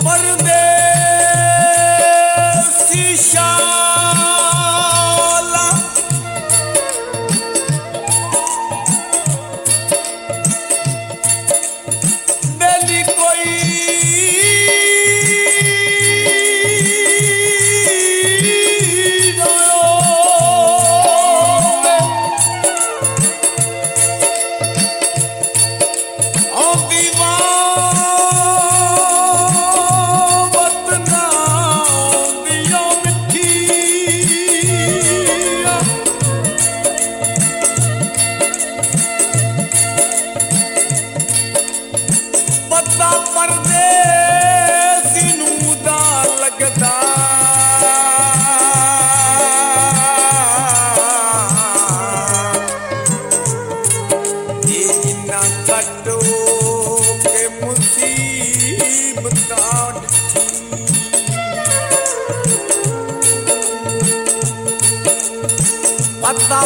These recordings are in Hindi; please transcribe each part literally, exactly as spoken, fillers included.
परदेसी शाला बेली कोई पता परदेसी नूं दा लगदा ये जिन्ना कटो के मुसीबतां डिठी पता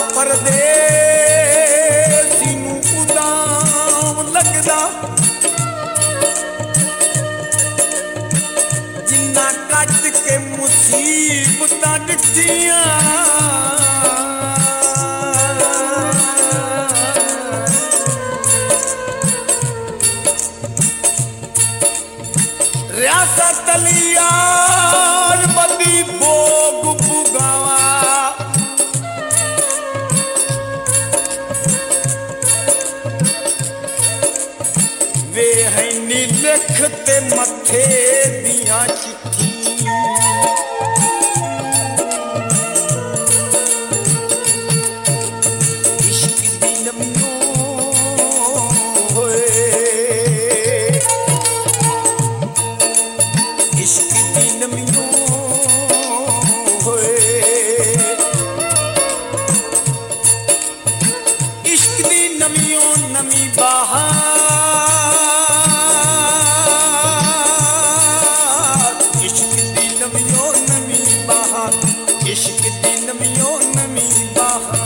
परदेसी नूं उदाम लगदा जिन्ना कट के मुसीबतां डिठियां रियासत लियार बदी भोग भुगावा वे है नी लिखते मथे दियां चिट्ठी इश्क दी नमियों होए इश्क दी नमियों होए इश्क दी नमियों नमी बहार इश्क दी नमियों नमी बहार इश्क दी नमियों नमी बहार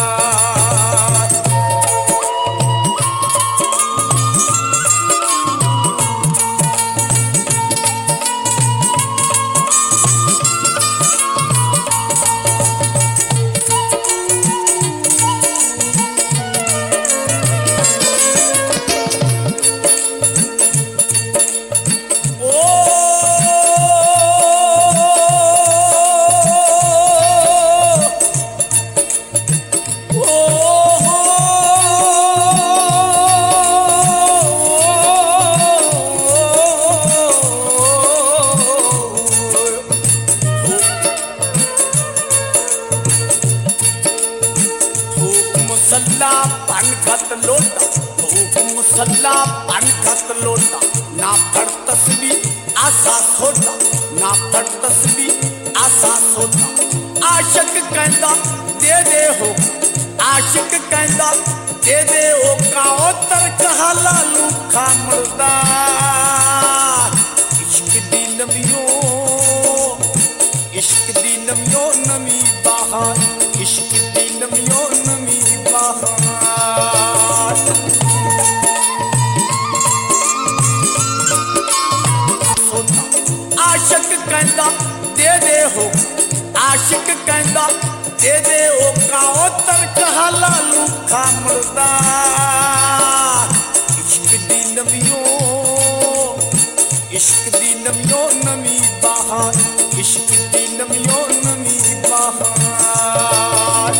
मुसल्ला पान खत लोटा भूख मुसल्ला पान खत लोटा ना फड़ तस्बी आसा सोटा ना फड़ तस्बी आसा सोटा आशिक कहंदा दे दे हो आशिक कहंदा दे दे हो काओ तरक हलालू खा मुर्दा इश्क दी नमियों इश्क दी नमियों नमी बहार इश्क दी नमियों नमी बहार सोता आशिक कहंदा दे दे हो आशिक कहंदा दे दे हो काओ तरक हलालू खा मुर्दा इश्क दी नमियों इश्क दी नमियों नमी बहार इश्क दी नमियों नमी बहार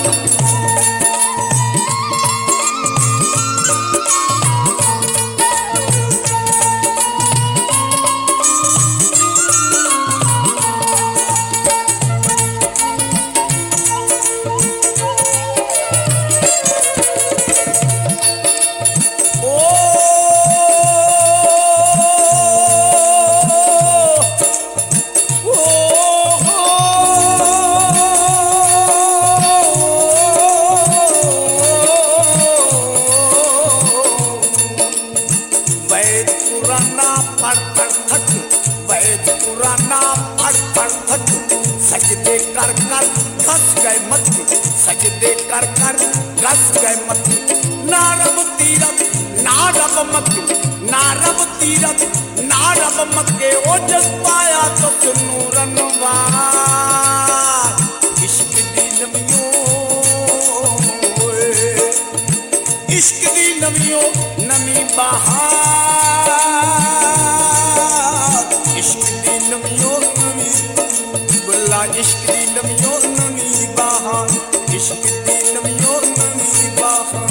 सजदे कर कर फंस गए मत्थे सजदे कर कर फंस गए मत्थे ना रब तीरथ ना रब मत ना रब तीरथ नारब मक्के ओ जस पाया तो चुनू रनवा इश्क दी नमियो इश्क दी नमियो नमी बहार इश्क दी नमियो नमी गुल्ला इश्क दी नमियो नमी बहार इश्क दी नमियो नमी बहार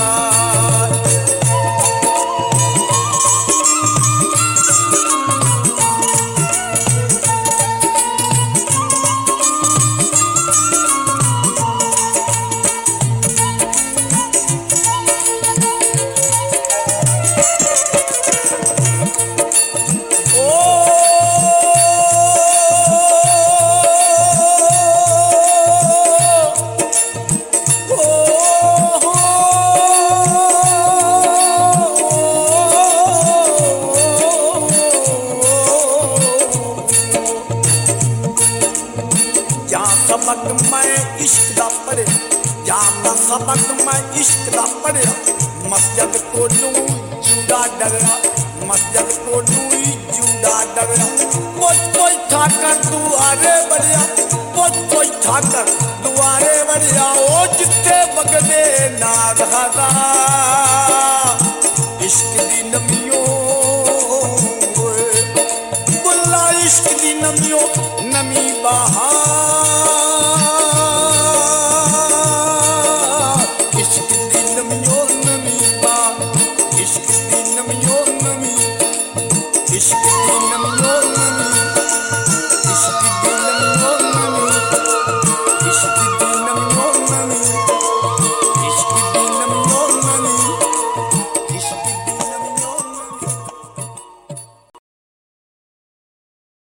सबक मैं इश्क दा पढ़िया जाना सबक मैं इश्क दा पढ़िया मस्जिद कोलू जूड़ा डगरा मस्जिद कोलू जूड़ा डगरा कोई कोई ठाकर दुआरे बढ़िया कोई कोई ठाकर दुआरे बढ़िया ओ जिथे बगदे नाग हरा इश्क दी नमियो गुल्ला इश्क दी नमियो नमी बहार इश्क दी नमियो नमी बहार इश्क दी नमियो नमी इश्क दी नमियो